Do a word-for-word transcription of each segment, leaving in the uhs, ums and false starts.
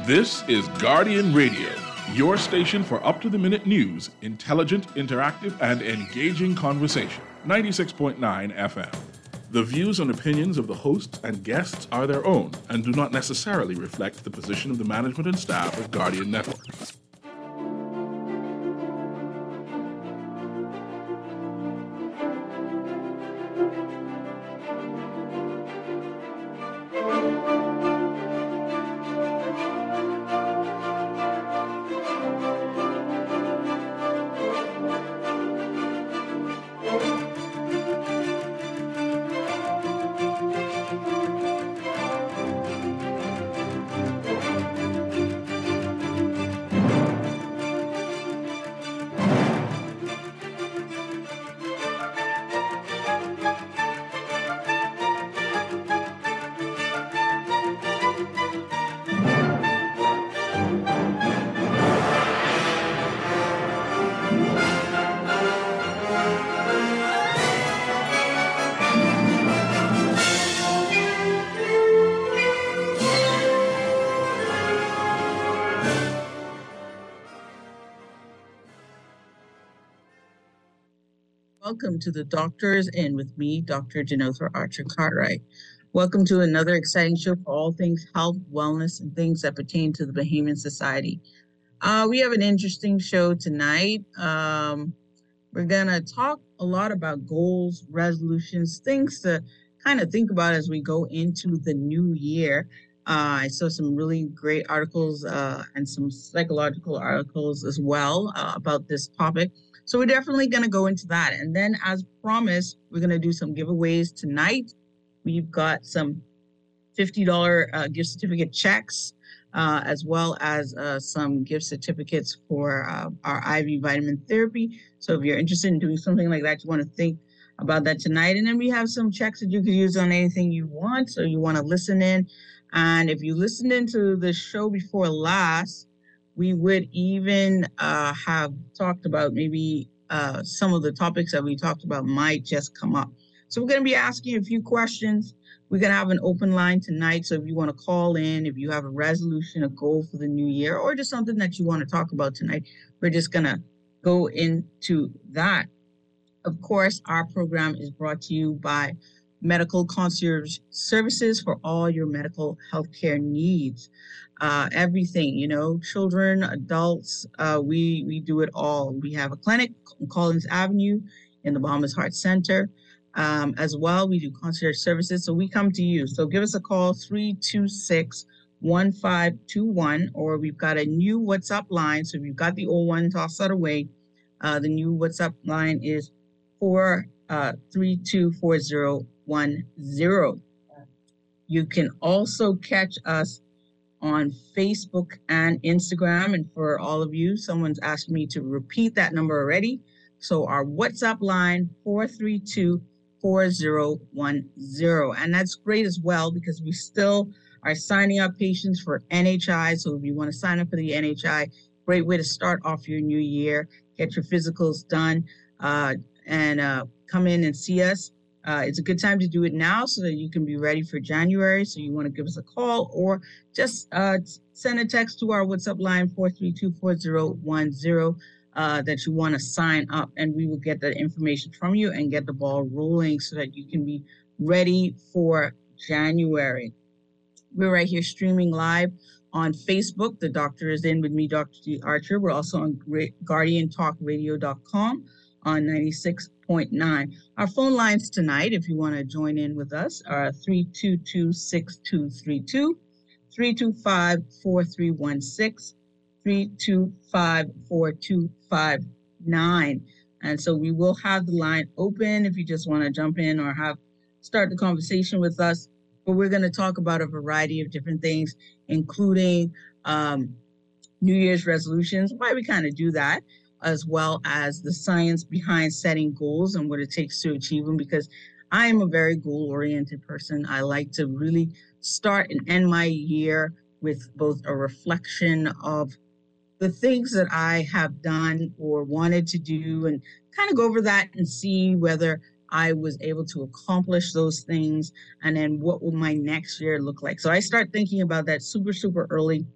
This is Guardian Radio, your station for up-to-the-minute news, intelligent, interactive, and engaging conversation. ninety-six point nine F M. The views and opinions of the hosts and guests are their own and do not necessarily reflect the position of the management and staff of Guardian Network. Welcome to the Doctors In with me, Doctor Janotha Archer Cartwright. Welcome to another exciting show for all things health, wellness, and things that pertain to the Bahamian Society. Uh, we have an interesting show tonight. Um, we're going to talk a lot about goals, resolutions, things to kind of think about as we go into the new year. Uh, I saw some really great articles uh, and some psychological articles as well uh, about this topic. So we're definitely going to go into that. And then as promised, we're going to do some giveaways tonight. We've got some fifty dollars uh, gift certificate checks, uh, as well as uh, some gift certificates for uh, our I V vitamin therapy. So if you're interested in doing something like that, you want to think about that tonight. And then we have some checks that you could use on anything you want. So you want to listen in. And if you listened into the show before last, we would even uh, have talked about maybe uh, some of the topics that we talked about might just come up. So we're going to be asking a few questions. We're going to have an open line tonight. So if you want to call in, if you have a resolution, a goal for the new year, or just something that you want to talk about tonight, we're just going to go into that. Of course, our program is brought to you by Medical Concierge Services for all your medical healthcare needs. Uh, everything, you know, children, adults, uh, we, we do it all. We have a clinic on Collins Avenue in the Bahamas Heart Center. Um, as well, we do concierge services, so we come to you. So give us a call, three two six, one five two one, or we've got a new WhatsApp line. So if you've got the old one, toss that away. Uh, the new WhatsApp line is four three two four zero one zero. You can also catch us on Facebook and Instagram. And for all of you, someone's asked me to repeat that number already. So our WhatsApp line, four three two four zero one zero. And that's great as well because we still are signing up patients for N H I. So if you want to sign up for the N H I, great way to start off your new year, get your physicals done, uh, and uh, come in and see us. Uh, it's a good time to do it now so that you can be ready for January. So you want to give us a call or just uh, send a text to our WhatsApp line, four three two four zero one zero, uh, that you want to sign up, and we will get that information from you and get the ball rolling so that you can be ready for January. We're right here streaming live on Facebook. The Doctor Is In with me, Doctor G. Archer. We're also on guardian talk radio dot com on ninety-six point nine. Our phone lines tonight, if you want to join in with us, are three two two, six two three two, three two five, four three one six, three two five, four two five nine. And so we will have the line open if you just want to jump in or have start the conversation with us. But we're going to talk about a variety of different things, including um, New Year's resolutions, why we kind of do that, as well as the science behind setting goals and what it takes to achieve them, because I am a very goal-oriented person. I like to really start and end my year with both a reflection of the things that I have done or wanted to do and kind of go over that and see whether I was able to accomplish those things, and then what will my next year look like. So I start thinking about that super, super early.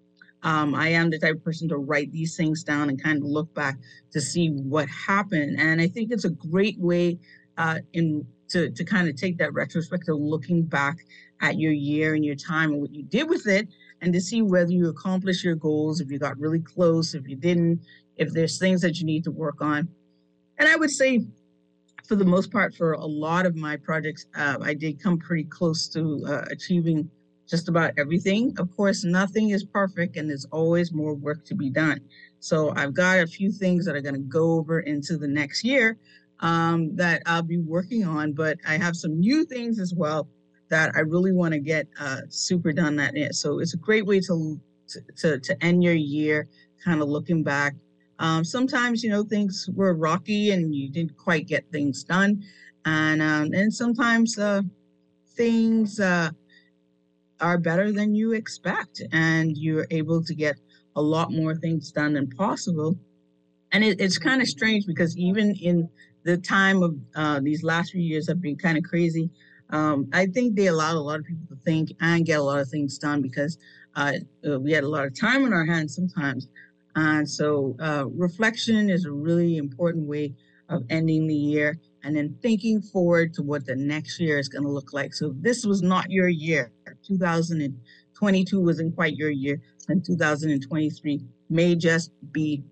Um, I am the type of person to write these things down and kind of look back to see what happened. And I think it's a great way uh, in to, to kind of take that retrospective, looking back at your year and your time and what you did with it, and to see whether you accomplished your goals, if you got really close, if you didn't, if there's things that you need to work on. And I would say, for the most part, for a lot of my projects, uh, I did come pretty close to uh, achieving just about everything. Of course, nothing is perfect, and there's always more work to be done. So I've got a few things that are going to go over into the next year um, that I'll be working on, but I have some new things as well that I really want to get uh, super done that in. So it's a great way to, to, to end your year, kind of looking back. Um, sometimes, you know, things were rocky and you didn't quite get things done. And, um, and sometimes uh, things uh, are better than you expect, and you're able to get a lot more things done than possible. And it, it's kind of strange because even in the time of uh, these last few years have been kind of crazy. Um, I think they allowed a lot of people to think and get a lot of things done because uh, we had a lot of time on our hands sometimes. And so uh, reflection is a really important way of ending the year and then thinking forward to what the next year is going to look like. So this was not your year. two thousand twenty-two wasn't quite your year, and two thousand twenty-three may just be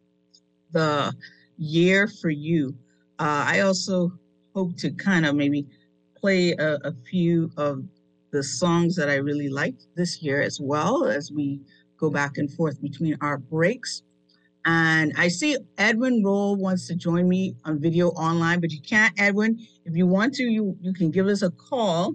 the year for you. Uh, I also hope to kind of maybe play a, a few of the songs that I really liked this year as well as we go back and forth between our breaks. And I see Edwin Roll wants to join me on video online, but you can't, Edwin. If you want to, you, you can give us a call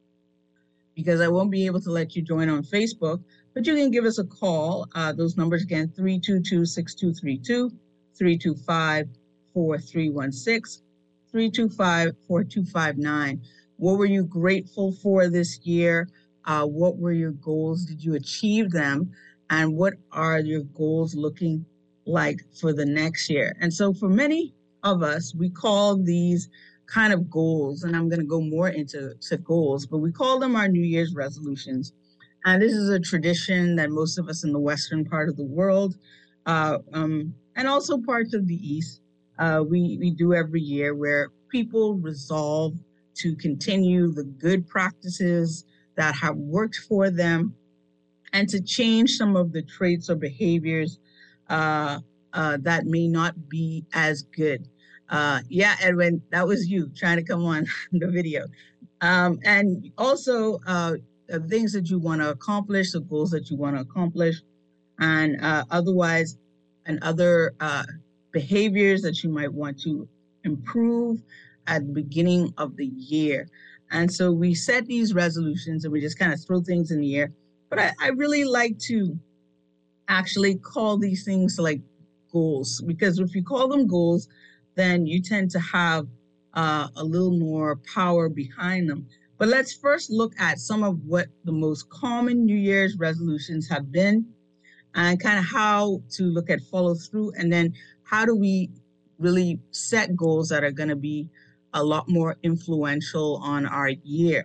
because I won't be able to let you join on Facebook, but you can give us a call. Uh, those numbers again, three two two, six two three two, three two five, four three one six, three two five, four two five nine. What were you grateful for this year? Uh, what were your goals? Did you achieve them? And what are your goals looking like for the next year? And so for many of us, we call these kind of goals, and I'm going to go more into to goals, but we call them our New Year's resolutions. And this is a tradition that most of us in the Western part of the world, uh, um, and also parts of the East, uh, we, we do every year, where people resolve to continue the good practices that have worked for them and to change some of the traits or behaviors uh, uh, that may not be as good. Uh, yeah, Edwin, that was you trying to come on the video. Um, and also uh, things that you want to accomplish, the goals that you want to accomplish, and uh, otherwise, and other uh, behaviors that you might want to improve at the beginning of the year. And so we set these resolutions and we just kind of throw things in the air. But I, I really like to actually call these things like goals, because if you call them goals, then you tend to have uh, a little more power behind them. But let's first look at some of what the most common New Year's resolutions have been, and kind of how to look at follow through, and then how do we really set goals that are going to be a lot more influential on our year.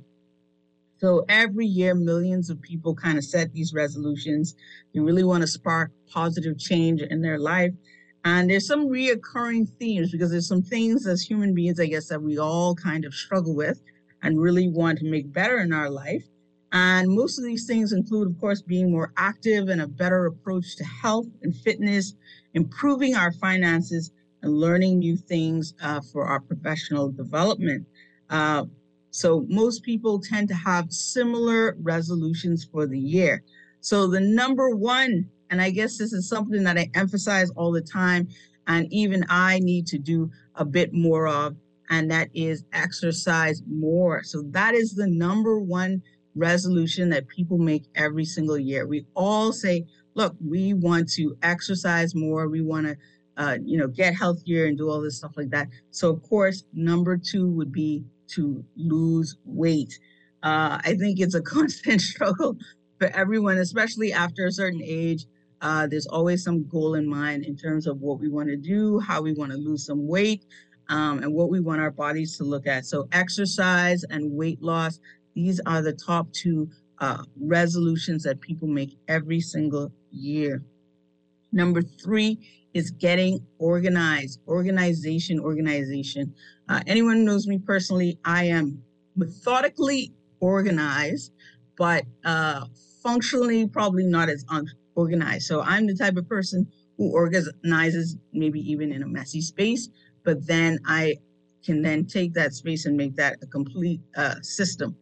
So every year, millions of people kind of set these resolutions. They really want to spark positive change in their life. And there's some reoccurring themes, because there's some things as human beings, I guess, that we all kind of struggle with and really want to make better in our life. And most of these things include, of course, being more active and a better approach to health and fitness, improving our finances, and learning new things uh, for our professional development. Uh, so most people tend to have similar resolutions for the year. So the number one, and I guess this is something that I emphasize all the time, and even I need to do a bit more of, and that is exercise more. So that is the number one resolution that people make every single year. We all say, look, we want to exercise more. We want to, uh, you know, get healthier and do all this stuff like that. So of course, number two would be to lose weight. Uh, I think it's a constant struggle for everyone, especially after a certain age. Uh, there's always some goal in mind in terms of what we want to do, how we want to lose some weight, um, and what we want our bodies to look at. So exercise and weight loss, these are the top two uh, resolutions that people make every single year. Number three is getting organized. Organization, organization. Uh, anyone who knows me personally, I am methodically organized, but uh, functionally probably not as un- organized. So I'm the type of person who organizes maybe even in a messy space, but then I can then take that space and make that a complete uh, system.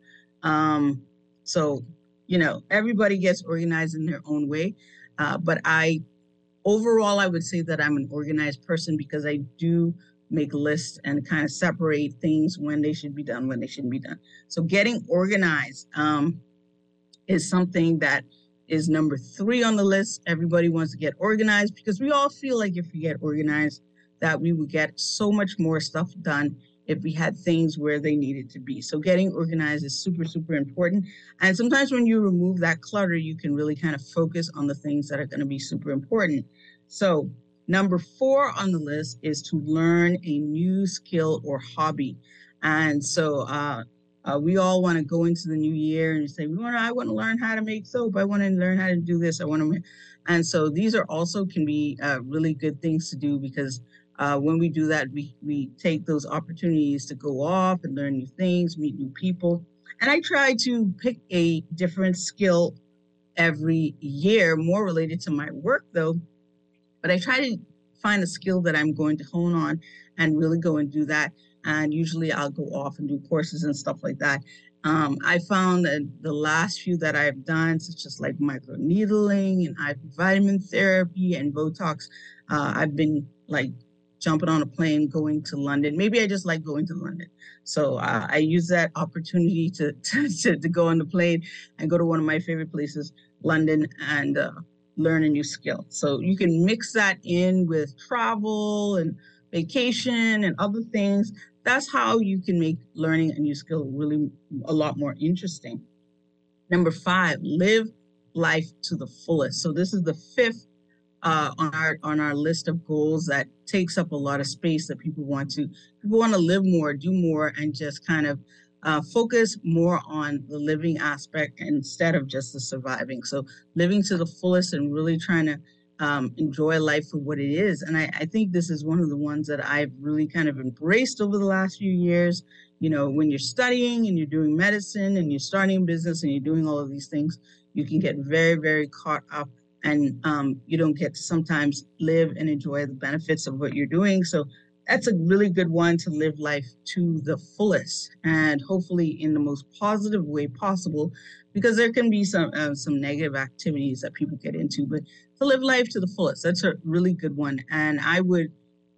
Um, so, you know, everybody gets organized in their own way, uh, but I overall, I would say that I'm an organized person because I do make lists and kind of separate things when they should be done, when they shouldn't be done. So getting organized um, is something that is number three on the list. Everybody wants to get organized because we all feel like if we get organized, that we would get so much more stuff done if we had things where they needed to be. So getting organized is super, super important. And sometimes when you remove that clutter, you can really kind of focus on the things that are going to be super important. So number four on the list is to learn a new skill or hobby. And so uh, uh, we all want to go into the new year and say, we want to, I want to learn how to make soap. I want to learn how to do this. I want to, and so these are also can be uh, really good things to do because Uh, when we do that, we, we take those opportunities to go off and learn new things, meet new people. And I try to pick a different skill every year, more related to my work though. But I try to find a skill that I'm going to hone on and really go and do that. And usually I'll go off and do courses and stuff like that. Um, I found that the last few that I've done, such as like microneedling and I V vitamin therapy and Botox, uh, I've been like jumping on a plane, going to London. Maybe I just like going to London. So uh, I use that opportunity to, to, to, to go on the plane and go to one of my favorite places, London, and uh, learn a new skill. So you can mix that in with travel and vacation and other things. That's how you can make learning a new skill really a lot more interesting. Number five, live life to the fullest. So this is the fifth Uh, on our on our list of goals that takes up a lot of space that people want to people want to live more, do more, and just kind of uh, focus more on the living aspect instead of just the surviving. So living to the fullest and really trying to um, enjoy life for what it is. And I, I think this is one of the ones that I've really kind of embraced over the last few years. You know, when you're studying and you're doing medicine and you're starting a business and you're doing all of these things, you can get very, very caught up and um, you don't get to sometimes live and enjoy the benefits of what you're doing. So that's a really good one to live life to the fullest and hopefully in the most positive way possible, because there can be some uh, some negative activities that people get into, but to live life to the fullest, that's a really good one. And I would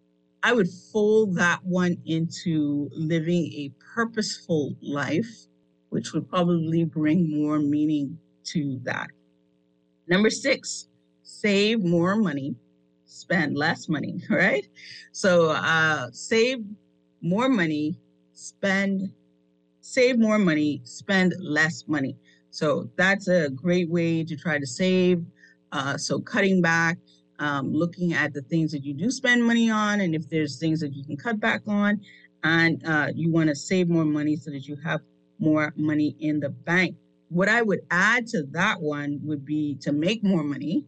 I would fold that one into living a purposeful life, which would probably bring more meaning to that. Number six, save more money, spend less money, right? So uh, save more money, spend, save more money, spend less money. So that's a great way to try to save. Uh, so cutting back, um, looking at the things that you do spend money on, and if there's things that you can cut back on, and uh, you want to save more money so that you have more money in the bank. What I would add to that one would be to make more money,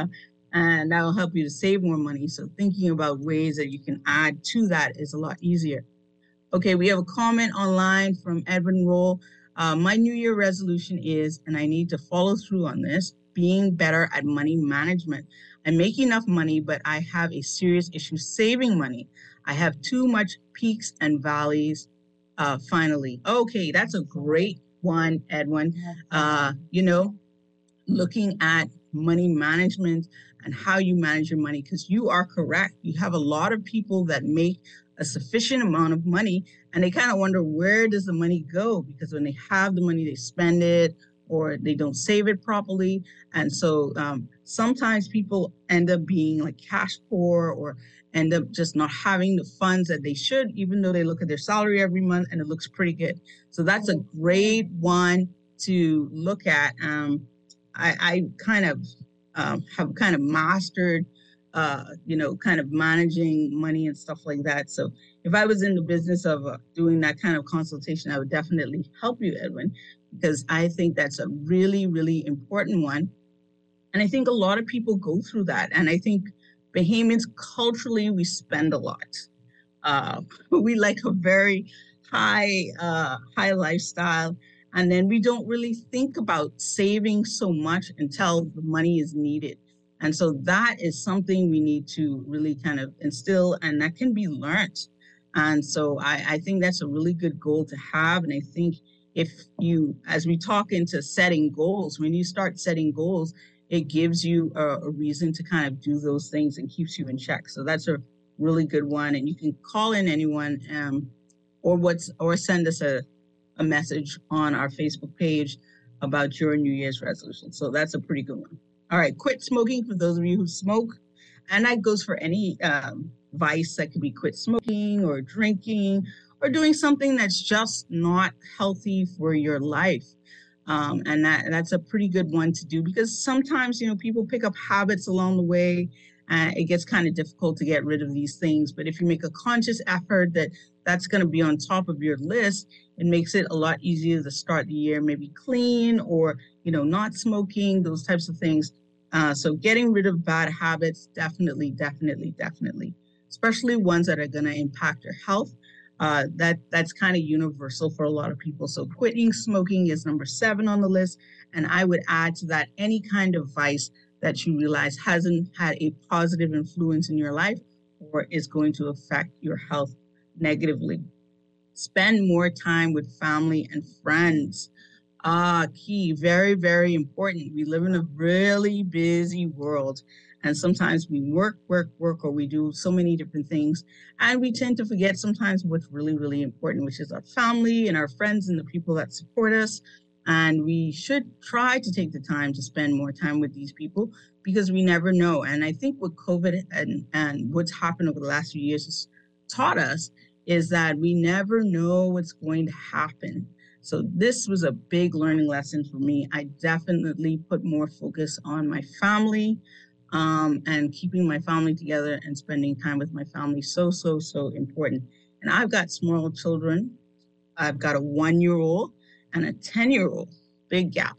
and that will help you to save more money. So thinking about ways that you can add to that is a lot easier. Okay, we have a comment online from Edwin Roll. Uh, my New Year resolution is, and I need to follow through on this, being better at money management. I make enough money, but I have a serious issue saving money. I have too much peaks and valleys. Uh, finally, okay, that's a great one, Edwin. Uh, you know, looking at money management and how you manage your money, because you are correct. You have a lot of people that make a sufficient amount of money and they kind of wonder, where does the money go? Because when they have the money, they spend it or they don't save it properly. And so um, sometimes people end up being like cash poor or end up just not having the funds that they should, even though they look at their salary every month and it looks pretty good. So that's a great one to look at. Um, I, I kind of um, have kind of mastered, uh, you know, kind of managing money and stuff like that. So if I was in the business of uh, doing that kind of consultation, I would definitely help you, Edwin, because I think that's a really, really important one. And I think a lot of people go through that. And I think Bahamians culturally, we spend a lot. Uh, we like a very high, uh, high lifestyle. And then we don't really think about saving so much until the money is needed. And so that is something we need to really kind of instill, and that can be learned. And so I, I think that's a really good goal to have. And I think if you, as we talk into setting goals, when you start setting goals, it gives you a, a reason to kind of do those things and keeps you in check. So that's a really good one. And you can call in anyone um, or what's or send us a, a message on our Facebook page about your New Year's resolution. So that's a pretty good one. All right, quit smoking for those of you who smoke. And that goes for any um, vice. That could be quit smoking or drinking or doing something that's just not healthy for your life. Um, and that that's a pretty good one to do, because sometimes, you know, people pick up habits along the way, and it gets kind of difficult to get rid of these things. But if you make a conscious effort that that's going to be on top of your list, it makes it a lot easier to start the year, maybe clean or, you know, not smoking, those types of things. Uh, so getting rid of bad habits, definitely, definitely, definitely, especially ones that are going to impact your health. Uh, that that's kind of universal for a lot of people. So quitting smoking is number seven on the list. And I would add to that any kind of vice that you realize hasn't had a positive influence in your life or is going to affect your health negatively. Spend more time with family and friends. Ah, key, very, very important. We live in a really busy world, and sometimes we work, work, work, or we do so many different things, and we tend to forget sometimes what's really, really important, which is our family and our friends and the people that support us. And we should try to take the time to spend more time with these people, because we never know. And I think what COVID and, and what's happened over the last few years has taught us is that we never know what's going to happen. So this was a big learning lesson for me. I definitely put more focus on my family um, and keeping my family together and spending time with my family. So, so, so important. And I've got small children. I've got a one-year-old and a ten-year-old, big gap.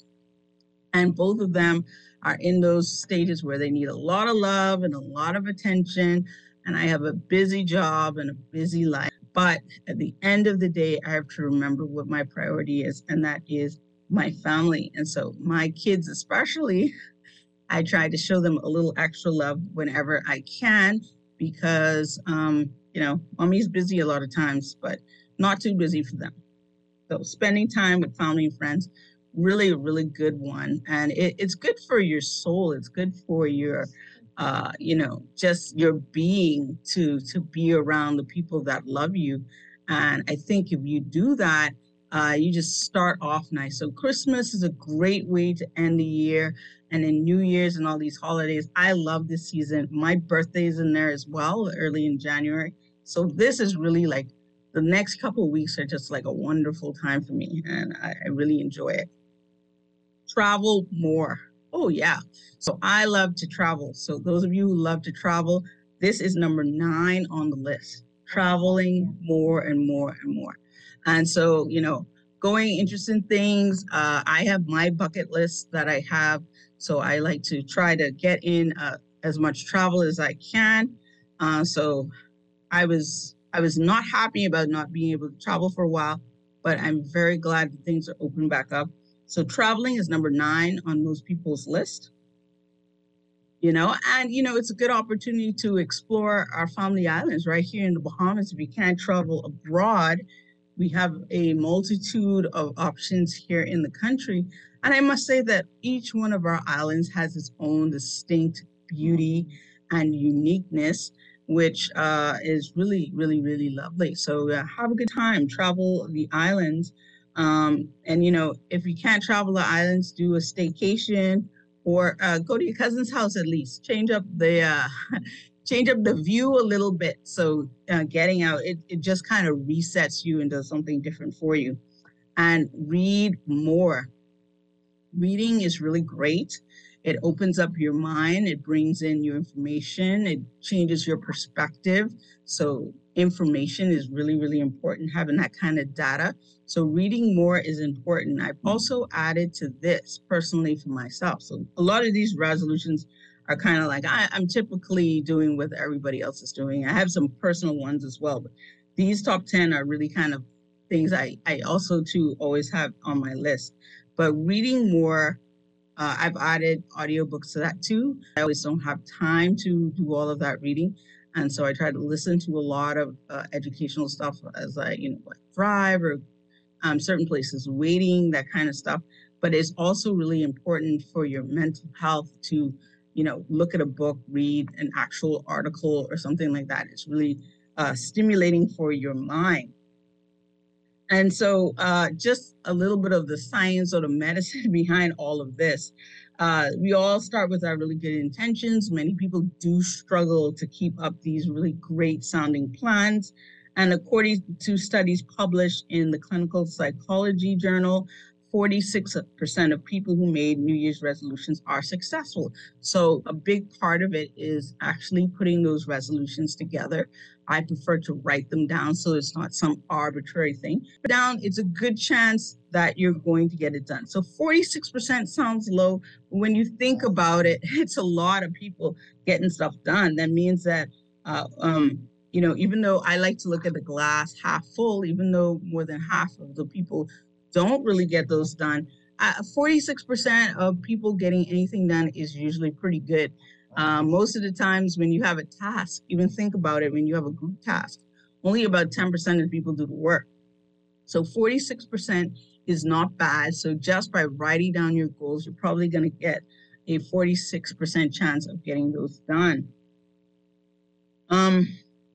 And both of them are in those stages where they need a lot of love and a lot of attention. And I have a busy job and a busy life. But at the end of the day, I have to remember what my priority is, and that is my family. And so my kids especially, I try to show them a little extra love whenever I can, because, um, you know, mommy's busy a lot of times, but not too busy for them. So spending time with family and friends, really a really good one. And it, it's good for your soul. It's good for your uh, you know, just your being to to be around the people that love you. And I think if you do that, uh, you just start off nice. So Christmas is a great way to end the year. And then New Year's and all these holidays. I love this season. My birthday is in there as well, early in January. So this is really like the next couple of weeks are just like a wonderful time for me. And I, I really enjoy it. Travel more. Oh, yeah. So I love to travel. So those of you who love to travel, this is number nine on the list. Traveling more and more and more. And so, you know, going interesting things. Uh, I have my bucket list that I have. So I like to try to get in uh, as much travel as I can. Uh, so I was I was not happy about not being able to travel for a while, but I'm very glad that things are open back up. So traveling is number nine on most people's list, you know, and, you know, it's a good opportunity to explore our family islands right here in the Bahamas. If you can't travel abroad, we have a multitude of options here in the country. And I must say that each one of our islands has its own distinct beauty and uniqueness, which uh, is really, really, really lovely. So uh, have a good time, travel the islands. Um, and, you know, if you can't travel the islands, do a staycation or uh, go to your cousin's house at least. Change up the uh, change up the view a little bit. So uh, getting out, it, it just kind of resets you and does something different for you. And read more. Reading is really great. It opens up your mind. It brings in new information. It changes your perspective. So information is really, really important, having that kind of data. So reading more is important. I've also added to this personally for myself. So a lot of these resolutions are kind of like I, I'm typically doing what everybody else is doing. I have some personal ones as well, but these top ten are really kind of things I, I also too always have on my list. But reading more, uh, I've added audiobooks to that too. I always don't have time to do all of that reading. And so I try to listen to a lot of uh, educational stuff as I, you know, like drive or um, certain places, waiting, that kind of stuff. But it's also really important for your mental health to, you know, look at a book, read an actual article or something like that. It's really uh, stimulating for your mind. And so uh, just a little bit of the science or the medicine behind all of this. Uh, we all start with our really good intentions. Many people do struggle to keep up these really great sounding plans. And according to studies published in the Clinical Psychology Journal, forty-six percent of people who made New Year's resolutions are successful. So a big part of it is actually putting those resolutions together. I prefer to write them down so it's not some arbitrary thing. But down, it's a good chance that you're going to get it done. So forty-six percent sounds low. But when you think about it, it's a lot of people getting stuff done. That means that, uh, um, you know, even though I like to look at the glass half full, even though more than half of the people don't really get those done, uh, forty-six percent of people getting anything done is usually pretty good. Um, most of the times when you have a task, even think about it, when you have a group task, only about ten percent of people do the work. So forty-six percent is not bad. So just by writing down your goals, you're probably going to get a forty-six percent chance of getting those done. Um,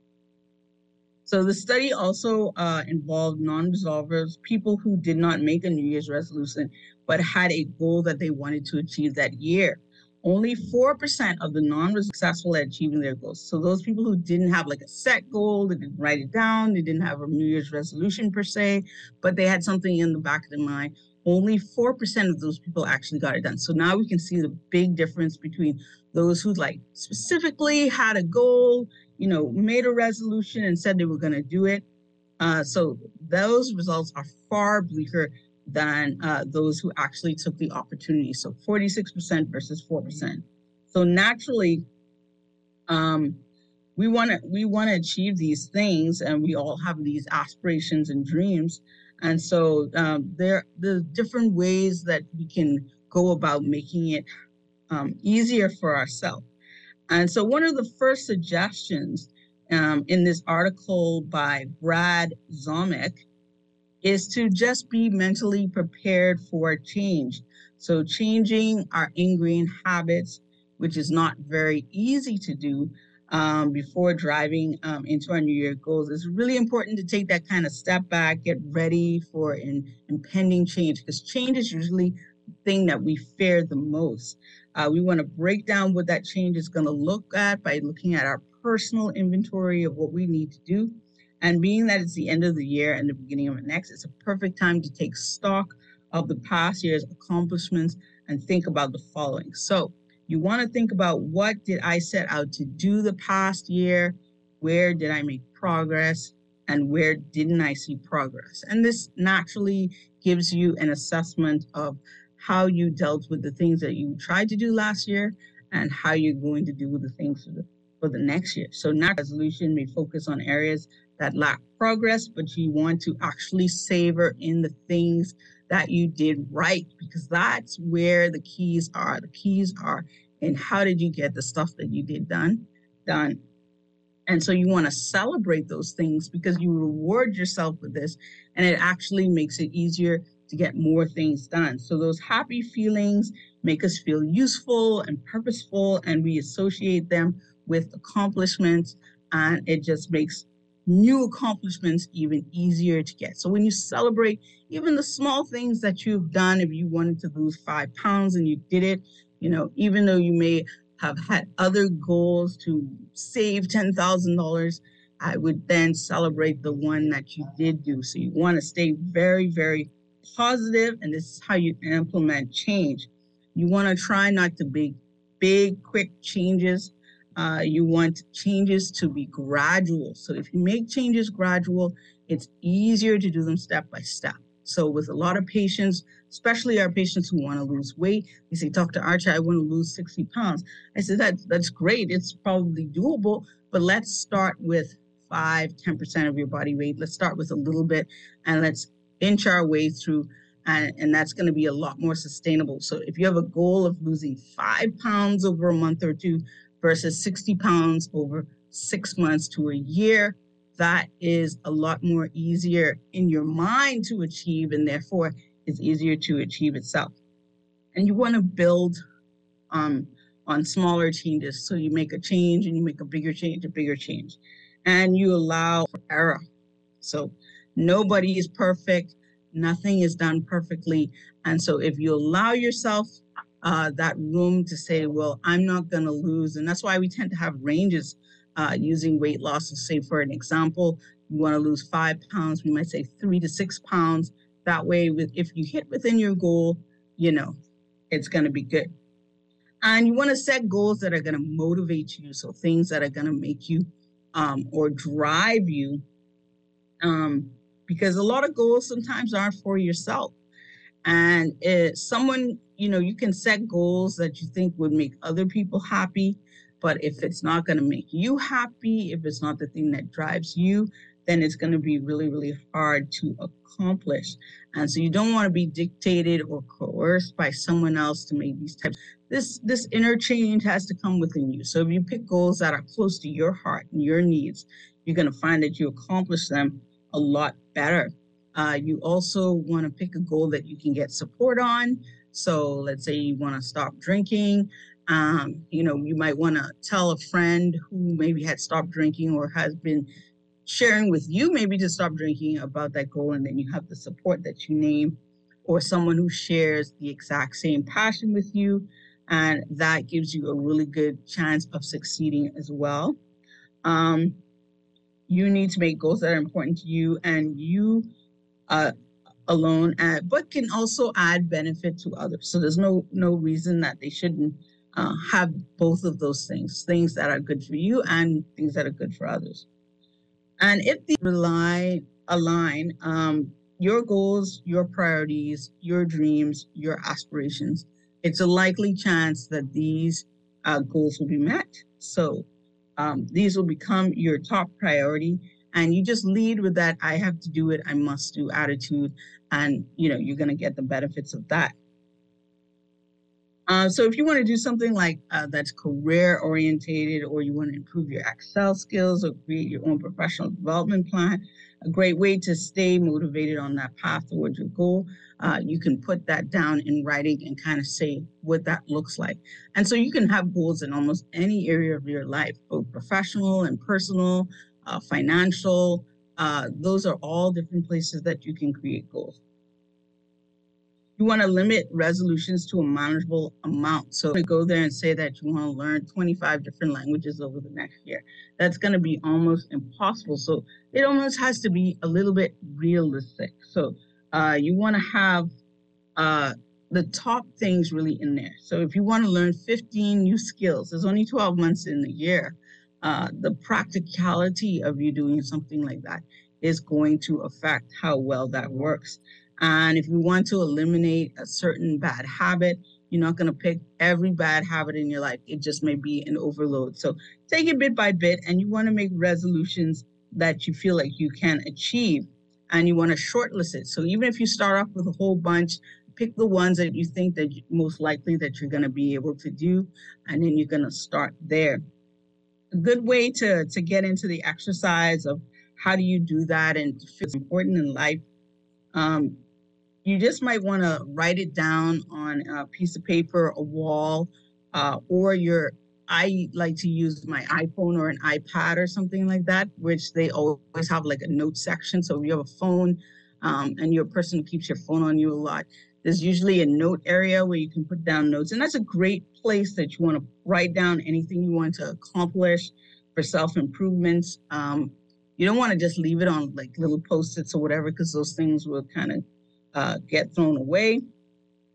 So the study also uh, involved non-resolvers, people who did not make a New Year's resolution, but had a goal that they wanted to achieve that year. Only four percent of the non-successful at achieving their goals. So those people who didn't have like a set goal, they didn't write it down, they didn't have a New Year's resolution per se, but they had something in the back of their mind, only four percent of those people actually got it done. So now we can see the big difference between those who like specifically had a goal, you know, made a resolution and said they were going to do it. Uh, so those results are far bleaker than uh, those who actually took the opportunity. So forty-six percent versus four percent. So naturally, um, we want to we want to achieve these things, and we all have these aspirations and dreams. And so um, there the different ways that we can go about making it um, easier for ourselves. And so one of the first suggestions um, in this article by Brad Zomick is to just be mentally prepared for change. So changing our ingrained habits, which is not very easy to do um, before driving um, into our New Year goals, it's really important to take that kind of step back, get ready for an impending change, because change is usually the thing that we fear the most. Uh, we want to break down what that change is going to look at by looking at our personal inventory of what we need to do. And being that it's the end of the year and the beginning of the next, it's a perfect time to take stock of the past year's accomplishments and think about the following. So you want to think about, what did I set out to do the past year? Where did I make progress? And where didn't I see progress? And this naturally gives you an assessment of how you dealt with the things that you tried to do last year and how you're going to do with the things for the, for the next year. So next resolution may focus on areas that lack progress, but you want to actually savor in the things that you did right, because that's where the keys are. The keys are in how did you get the stuff that you did done, done. And so you want to celebrate those things, because you reward yourself with this, and it actually makes it easier to get more things done. So those happy feelings make us feel useful and purposeful, and we associate them with accomplishments, and it just makes new accomplishments even easier to get. So when you celebrate even the small things that you've done, if you wanted to lose five pounds and you did it, you know, even though you may have had other goals to save ten thousand dollars, I would then celebrate the one that you did do. So you want to stay very, very positive, and this is how you implement change. You want to try not to make big, quick changes. Uh, you want changes to be gradual. So if you make changes gradual, it's easier to do them step by step. So with a lot of patients, especially our patients who want to lose weight, they say, Doctor Archer, I want to lose sixty pounds. I said, that, that's great. It's probably doable, but let's start with five, ten percent of your body weight. Let's start with a little bit and let's inch our way through. And, and that's going to be a lot more sustainable. So if you have a goal of losing five pounds over a month or two versus sixty pounds over six months to a year, that is a lot more easier in your mind to achieve, and therefore it's easier to achieve itself. And you want to build um, on smaller changes. So you make a change and you make a bigger change, a bigger change, and you allow for error. So nobody is perfect. Nothing is done perfectly. And so if you allow yourself uh, that room to say, well, I'm not going to lose. And that's why we tend to have ranges uh, using weight loss. So say, for an example, you want to lose five pounds. We might say three to six pounds. That way, with if you hit within your goal, you know, it's going to be good. And you want to set goals that are going to motivate you. So things that are going to make you um, or drive you. Um, because a lot of goals sometimes aren't for yourself. And it, someone, you know, you can set goals that you think would make other people happy, but if it's not going to make you happy, if it's not the thing that drives you, then it's going to be really, really hard to accomplish. And so you don't want to be dictated or coerced by someone else to make these types. This, this interchange has to come within you. So if you pick goals that are close to your heart and your needs, you're going to find that you accomplish them a lot better. Uh, you also want to pick a goal that you can get support on. So let's say you want to stop drinking. Um, you know, you might want to tell a friend who maybe had stopped drinking or has been sharing with you maybe to stop drinking about that goal, and then you have the support that you name, or someone who shares the exact same passion with you, and that gives you a really good chance of succeeding as well. Um, You need to make goals that are important to you and you uh, alone, uh, but can also add benefit to others. So there's no no reason that they shouldn't uh, have both of those things, things that are good for you and things that are good for others. And if they rely align um, your goals, your priorities, your dreams, your aspirations, it's a likely chance that these uh, goals will be met. So Um, these will become your top priority, and you just lead with that I have to do it, I must do attitude, and you know you're going to get the benefits of that. Uh, so if you want to do something like uh, that's career orientated, or you want to improve your Excel skills or create your own professional development plan, a great way to stay motivated on that path towards your goal, uh, you can put that down in writing and kind of say what that looks like. And so you can have goals in almost any area of your life, both professional and personal, uh, financial. Uh, those are all different places that you can create goals. You want to limit resolutions to a manageable amount. So to go there and say that you want to learn twenty-five different languages over the next year, that's going to be almost impossible. So it almost has to be a little bit realistic. So uh, you want to have uh, the top things really in there. So if you want to learn fifteen new skills, there's only twelve months in the year. Uh, the practicality of you doing something like that is going to affect how well that works. And if you want to eliminate a certain bad habit, you're not going to pick every bad habit in your life. It just may be an overload. So take it bit by bit, and you want to make resolutions that you feel like you can achieve, and you want to shortlist it. So even if you start off with a whole bunch, pick the ones that you think that you, most likely that you're going to be able to do, and then you're going to start there. A good way to, to get into the exercise of how do you do that and feel important in life. Um, You just might want to write it down on a piece of paper, a wall, uh, or your, I like to use my iPhone or an iPad or something like that, which they always have like a note section. So if you have a phone um, and you're a person who keeps your phone on you a lot, there's usually a note area where you can put down notes. And that's a great place that you want to write down anything you want to accomplish for self-improvements. Um, you don't want to just leave it on like little Post-its or whatever, because those things will kind of Uh, get thrown away.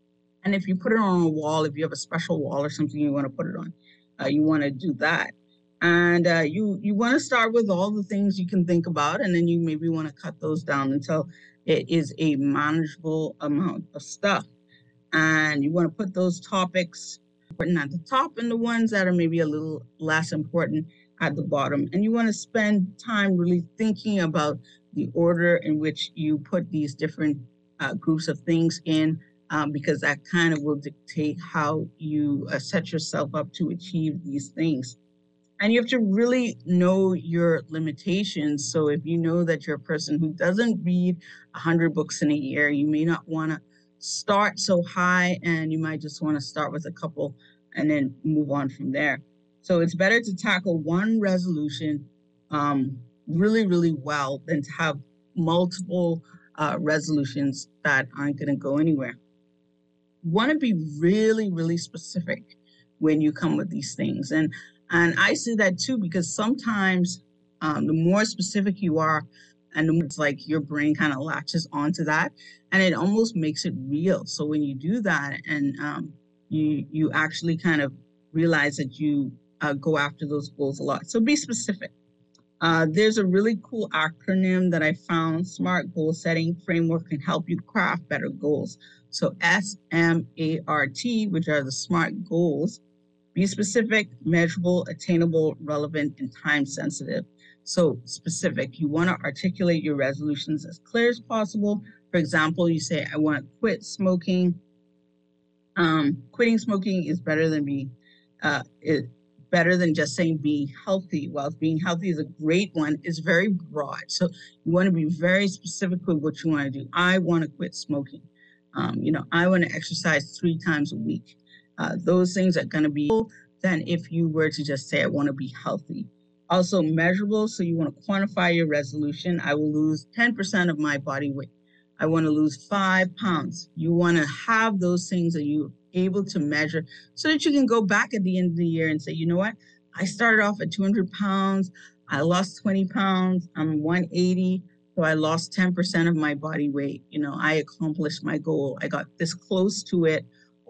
And if you put it on a wall, if you have a special wall or something you want to put it on, uh, you want to do that. And uh, you, you want to start with all the things you can think about, and then you maybe want to cut those down until it is a manageable amount of stuff. And you want to put those topics important at the top and the ones that are maybe a little less important at the bottom. And you want to spend time really thinking about the order in which you put these different uh, groups of things in, um, because that kind of will dictate how you uh, set yourself up to achieve these things. And you have to really know your limitations. So if you know that you're a person who doesn't read one hundred books in a year, you may not want to start so high, and you might just want to start with a couple and then move on from there. So it's better to tackle one resolution um, really, really well than to have multiple uh, resolutions that aren't going to go anywhere. You want to be really, really specific when you come with these things. And And I see that too, because sometimes um, the more specific you are, and the more it's like your brain kind of latches onto that, and it almost makes it real. So when you do that, and um, you you actually kind of realize that you uh, go after those goals a lot. So be specific. Uh, there's a really cool acronym that I found. SMART Goal Setting Framework can help you craft better goals. So S M A R T, which are the SMART goals. Be specific, measurable, attainable, relevant, and time sensitive. So specific, you want to articulate your resolutions as clear as possible. For example, you say, I want to quit smoking. Um, quitting smoking is better than be, uh, it, better than just saying be healthy. While being healthy is a great one, it's very broad. So you want to be very specific with what you want to do. I want to quit smoking. Um, you know, I want to exercise three times a week. Uh, those things are going to be than if you were to just say, I want to be healthy. Also measurable, so you want to quantify your resolution. I will lose ten percent of my body weight. I want to lose five pounds. You want to have those things that you're able to measure so that you can go back at the end of the year and say, you know what? I started off at two hundred pounds. I lost twenty pounds. I'm one eighty. So I lost ten percent of my body weight. You know, I accomplished my goal. I got this close to it.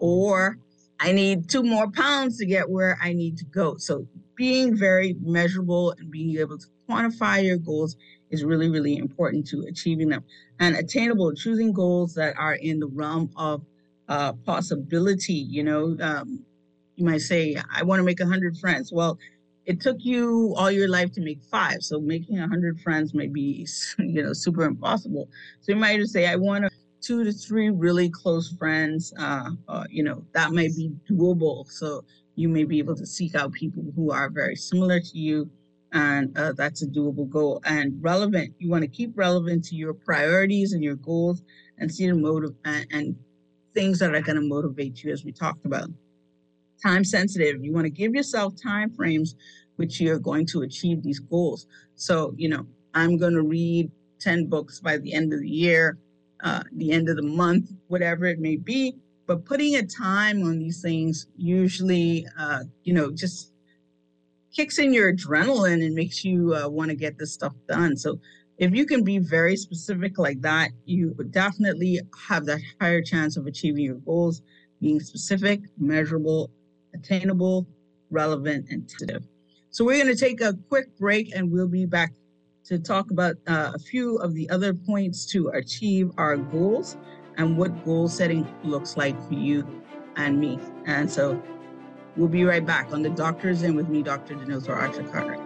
Or I need two more pounds to get where I need to go. So being very measurable and being able to quantify your goals is really, really important to achieving them. And attainable, choosing goals that are in the realm of uh, possibility. You know, um, you might say, I want to make one hundred friends. Well, it took you all your life to make five. So making one hundred friends may be, you know, super impossible. So you might just say, I want to two to three really close friends, uh, uh, you know, that might be doable. So you may be able to seek out people who are very similar to you, and uh, that's a doable goal. And relevant, you want to keep relevant to your priorities and your goals, and see the motive and, and things that are going to motivate you, as we talked about. Time sensitive, you want to give yourself time frames which you're going to achieve these goals. So, you know, I'm going to read ten books by the end of the year. Uh, the end of the month, whatever it may be, but putting a time on these things usually, uh, you know, just kicks in your adrenaline and makes you uh, want to get this stuff done. So if you can be very specific like that, you would definitely have that higher chance of achieving your goals, being specific, measurable, attainable, relevant, and sensitive. So we're going to take a quick break, and we'll be back to talk about uh, a few of the other points to achieve our goals and what goal setting looks like for you and me. And so we'll be right back on The Doctors In with me, Doctor Denothra Archer Cartwright.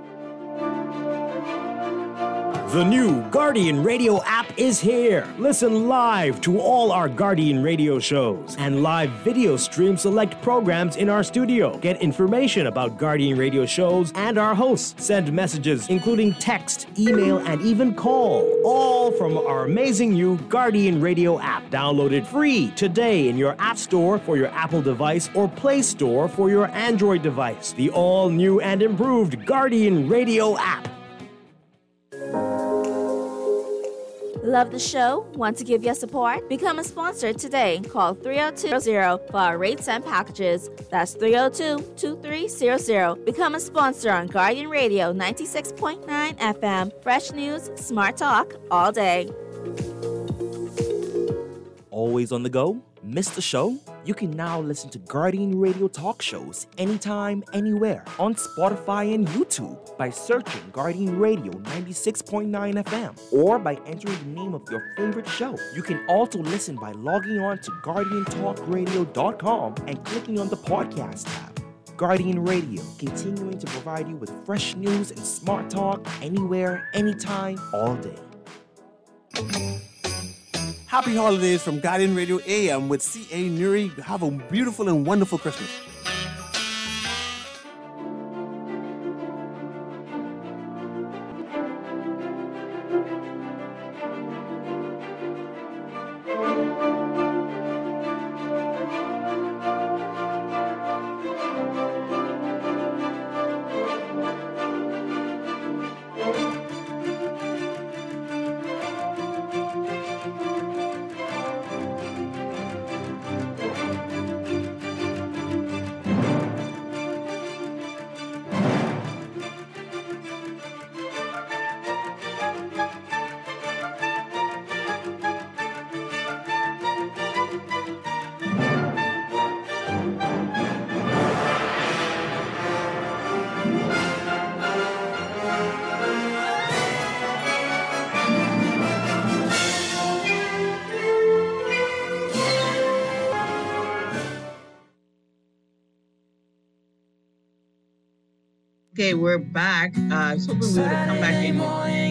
The new Guardian Radio app is here. Listen live to all our Guardian Radio shows and live video stream select programs in our studio. Get information about Guardian Radio shows and our hosts. Send messages including text, email, and even call. All from our amazing new Guardian Radio app. Download it free today in your App Store for your Apple device or Play Store for your Android device. The all-new and improved Guardian Radio app. Love the show? Want to give your support? Become a sponsor today. Call three oh two hundred for our rates and packages. That's three oh two, two three zero zero. Become a sponsor on Guardian Radio ninety-six point nine F M. Fresh news, smart talk, all day. Always on the go? Missed the show? You can now listen to Guardian Radio talk shows anytime, anywhere on Spotify and YouTube by searching Guardian Radio ninety-six point nine F M or by entering the name of your favorite show. You can also listen by logging on to guardian talk radio dot com and clicking on the podcast tab. Guardian Radio, continuing to provide you with fresh news and smart talk anywhere, anytime, all day. Happy holidays from Guardian Radio A M with C A Nuri. Have a beautiful and wonderful Christmas. Okay, we're back. Uh, I was hoping we would have come back in.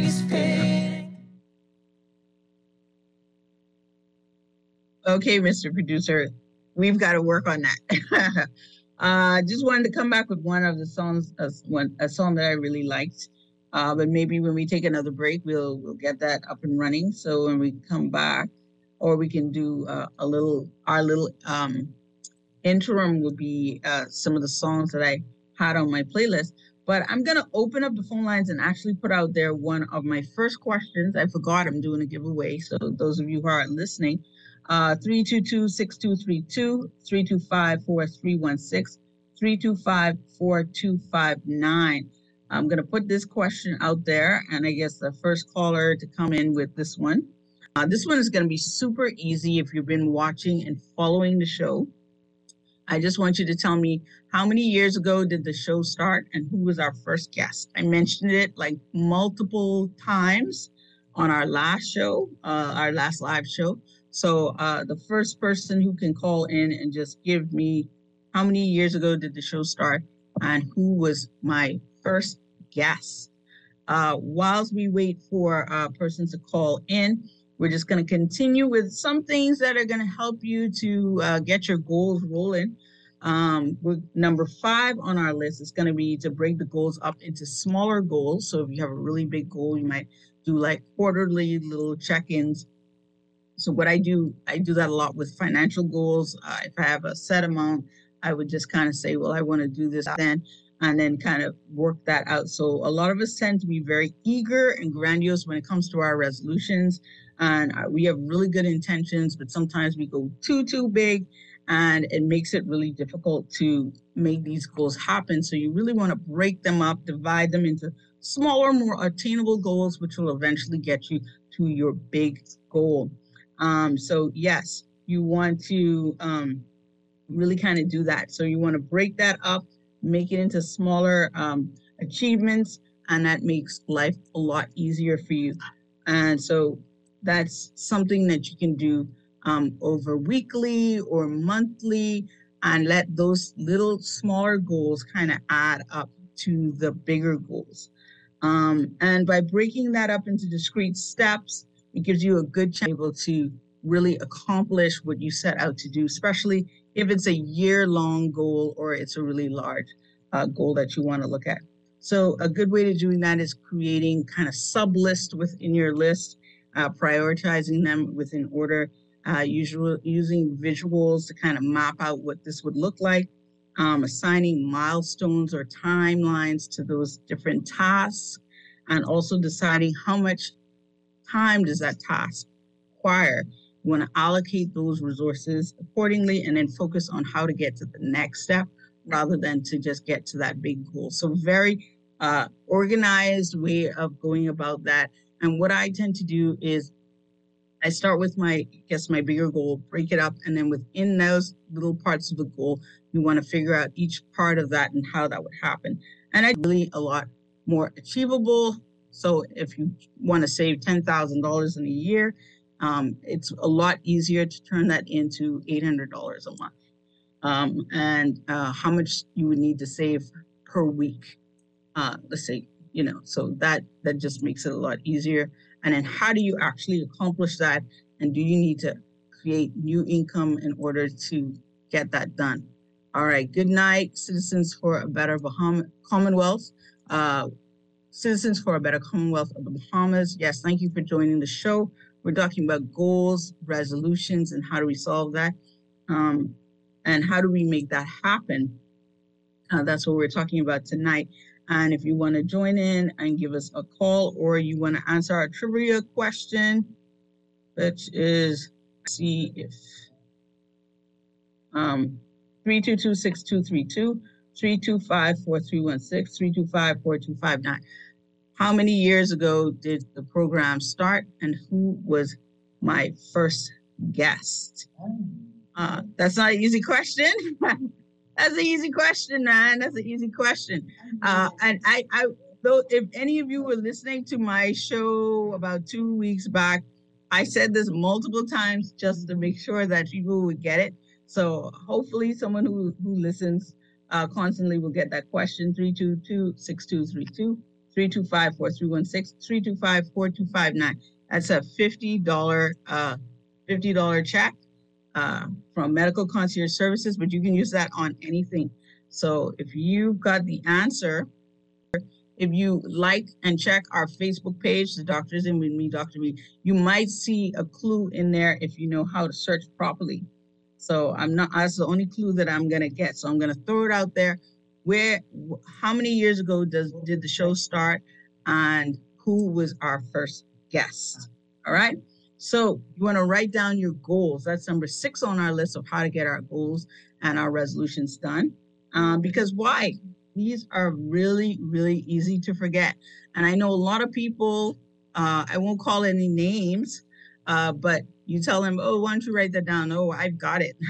Okay, Mister Producer, we've got to work on that. uh, just wanted to come back with one of the songs, uh, one a song that I really liked. Uh, but maybe when we take another break, we'll we'll get that up and running. So when we come back, or we can do uh, a little our little um, interim would be uh, some of the songs that I had on my playlist. But I'm going to open up the phone lines and actually put out there one of my first questions. I forgot I'm doing a giveaway. So those of you who are listening, uh, three two two, six two three two, three two five, four three one six, three two five, four two five nine. I'm going to put this question out there. And I guess the first caller to come in with this one. Uh, this one is going to be super easy if you've been watching and following the show. I just want you to tell me, how many years ago did the show start and who was our first guest? I mentioned it like multiple times on our last show, uh, our last live show. So uh, the first person who can call in and just give me how many years ago did the show start and who was my first guest. Uh, whilst we wait for uh, persons to call in, we're just going to continue with some things that are going to help you to uh, get your goals rolling. Um, number five on our list is going to be to break the goals up into smaller goals. So if you have a really big goal, you might do like quarterly little check-ins. So what I do, I do that a lot with financial goals. Uh, if I have a set amount, I would just kind of say, well, I want to do this then, and then kind of work that out. So a lot of us tend to be very eager and grandiose when it comes to our resolutions. And we have really good intentions, but sometimes we go too, too big, and it makes it really difficult to make these goals happen. So you really want to break them up, divide them into smaller, more attainable goals, which will eventually get you to your big goal. Um, so yes, you want to um, really kind of do that. So you want to break that up, make it into smaller um, achievements, and that makes life a lot easier for you. And so that's something that you can do um, over weekly or monthly, and let those little smaller goals kind of add up to the bigger goals. Um, and by breaking that up into discrete steps, it gives you a good chance to be able to really accomplish what you set out to do, especially if it's a year-long goal or it's a really large uh, goal that you want to look at. So a good way to doing that is creating kind of sub-lists within your list, uh, prioritizing them within order, uh, usually using visuals to kind of map out what this would look like, um, assigning milestones or timelines to those different tasks, and also deciding how much time does that task require. You want to allocate those resources accordingly and then focus on how to get to the next step rather than to just get to that big goal. So very uh, organized way of going about that. And what I tend to do is I start with my, I guess, my bigger goal, break it up, and then within those little parts of the goal, you want to figure out each part of that and how that would happen. And I really a lot more achievable. So if you want to save ten thousand dollars in a year, um, it's a lot easier to turn that into eight hundred dollars a month. Um, and uh, how much you would need to save per week, uh, let's say, you know, so that that just makes it a lot easier. And then how do you actually accomplish that? And do you need to create new income in order to get that done? All right. Good night, Citizens for a Better Bahama Commonwealth. Uh, Citizens for a Better Commonwealth of the Bahamas. Yes, thank you for joining the show. We're talking about goals, resolutions, and how do we solve that? Um, and how do we make that happen? Uh, that's what we're talking about tonight. And if you want to join in and give us a call, or you want to answer our trivia question, which is, see if, um, three two two, six two three two, three two five, four three one six, three two five, four two five nine. How many years ago did the program start, and who was my first guest? Uh, that's not an easy question. That's an easy question, man. That's an easy question. Uh, and I, I, though, if any of you were listening to my show about two weeks back, I said this multiple times just to make sure that people would get it. So hopefully someone who, who listens uh, constantly will get that question. three two two, six two three two, three two five, four three one six, three two five, four two five nine. That's a fifty dollars uh, fifty dollars check. Uh, from Medical Concierge Services, but you can use that on anything. So if you got the answer, if you like and check our Facebook page, The Doctors In With Me, Doctor Me, you might see a clue in there if you know how to search properly. So I'm not, that's the only clue that I'm gonna get. So I'm gonna throw it out there. Where, how many years ago does did the show start, and who was our first guest? All right. So you want to write down your goals. That's number six on our list of how to get our goals and our resolutions done. Um, because why? These are really, really easy to forget. And I know a lot of people, uh, I won't call any names, uh, but you tell them, oh, why don't you write that down? Oh, I've got it.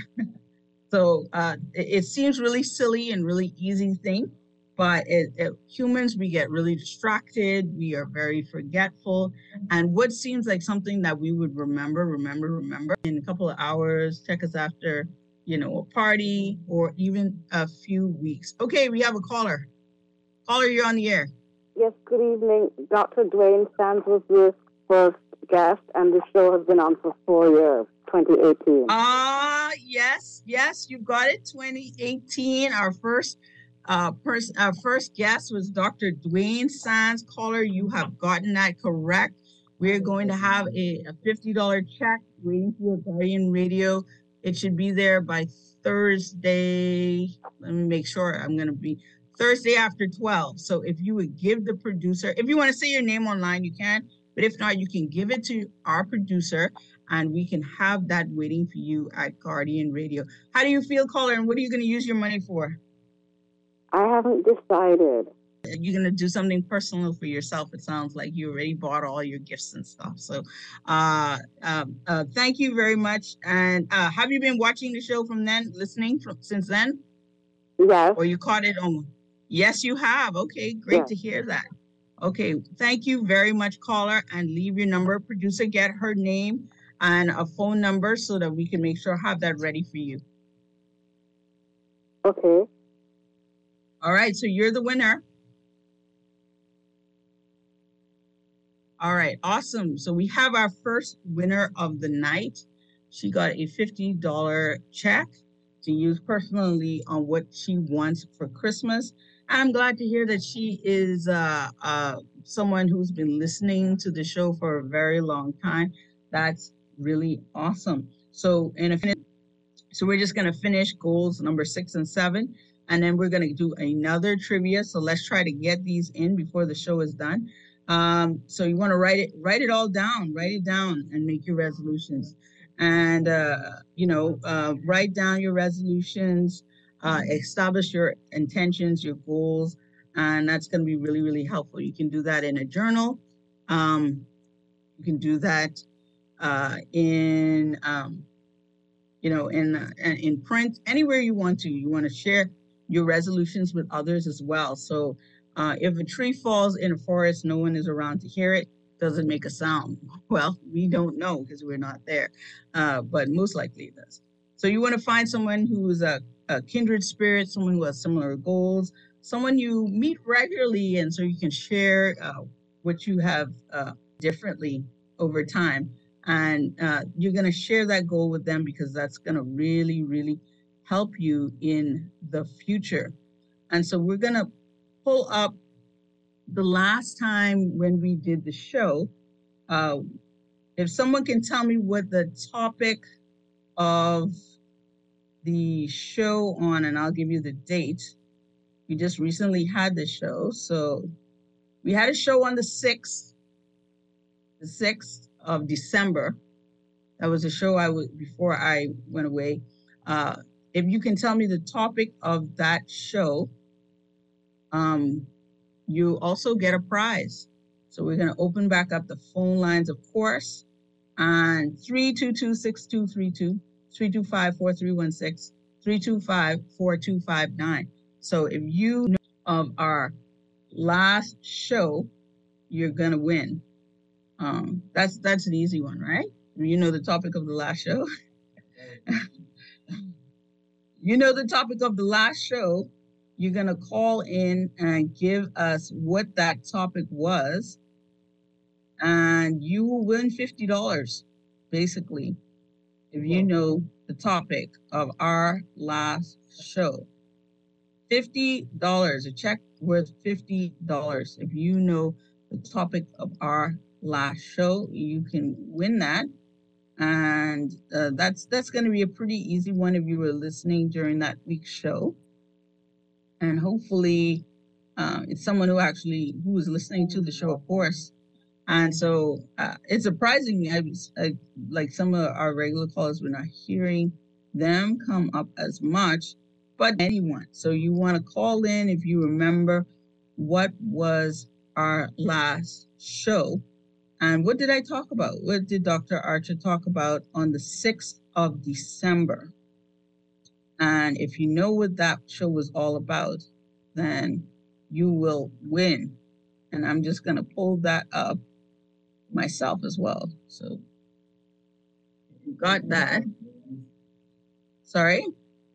So uh, it, it seems really silly and really easy thing. But it, it, humans, we get really distracted. We are very forgetful. And what seems like something that we would remember, remember, remember in a couple of hours, check us after, you know, a party or even a few weeks. Okay, we have a caller. Caller, you're on the air. Yes, good evening. Doctor Dwayne Sands was your first guest, and the show has been on for four years, twenty eighteen. Ah, uh, yes, yes, you got it, twenty eighteen, our first Uh, person, our first guest was Doctor Dwayne Sands. Caller, you have gotten that correct. We're going to have a, a fifty dollars check waiting for your Guardian Radio. It should be there by Thursday. Let me make sure. I'm going to be Thursday after twelve. So if you would give the producer, if you want to say your name online, you can. But if not, you can give it to our producer, and we can have that waiting for you at Guardian Radio. How do you feel, caller? And what are you going to use your money for? I haven't decided. You're going to do something personal for yourself. It sounds like you already bought all your gifts and stuff. So uh, um, uh, thank you very much. And uh, have you been watching the show from then, listening from, since then? Yes. Or you caught it on? Yes, you have. Okay, great yes. to hear that. Okay, thank you very much, caller. And leave your number. Producer, get her name and a phone number so that we can make sure I have that ready for you. Okay. All right, so you're the winner. All right, awesome. So we have our first winner of the night. She got a fifty dollars check to use personally on what she wants for Christmas. I'm glad to hear that she is uh, uh, someone who's been listening to the show for a very long time. That's really awesome. So in a so we're just going to finish goals number six and seven. And then we're going to do another trivia. So let's try to get these in before the show is done. Um, so you want to write it, write it all down, write it down and make your resolutions. And, uh, you know, uh, write down your resolutions, uh, establish your intentions, your goals. And that's going to be really, really helpful. You can do that in a journal. Um, you can do that uh, in, um, you know, in, uh, in print, anywhere you want to. You want to share your resolutions with others as well. So uh, if a tree falls in a forest, no one is around to hear it, doesn't make a sound. Well, we don't know because we're not there, uh, but most likely it does. So you want to find someone who is a, a kindred spirit, someone who has similar goals, someone you meet regularly, and so you can share uh, what you have uh, differently over time. And uh, you're going to share that goal with them because that's going to really, really help you in the future. And so we're going to pull up the last time when we did the show. Uh, if someone can tell me what the topic of the show on, and I'll give you the date. We just recently had the show. So we had a show on the sixth, the sixth of December. That was a show I was before I went away. Uh, if you can tell me the topic of that show, um, you also get a prize. So we're going to open back up the phone lines, of course, on three two two, six two three two, three two five, four three one six, three two five, four two five nine. So if you know of our last show, you're going to win. Um, that's that's an easy one, right? You know the topic of the last show. You know the topic of the last show. You're going to call in and give us what that topic was, and you will win fifty dollars, basically, if you know the topic of our last show. fifty dollars, a check worth fifty dollars. If you know the topic of our last show, you can win that. And uh, that's that's going to be a pretty easy one if you were listening during that week's show. And hopefully uh, it's someone who actually, who is listening to the show, of course. And so uh, it's surprising me. I, I, like some of our regular callers, we're not hearing them come up as much, but anyone. So you want to call in if you remember what was our last show. And what did I talk about? What did Doctor Archer talk about on the sixth of December? And if you know what that show was all about, then you will win. And I'm just going to pull that up myself as well. So you got that. Sorry.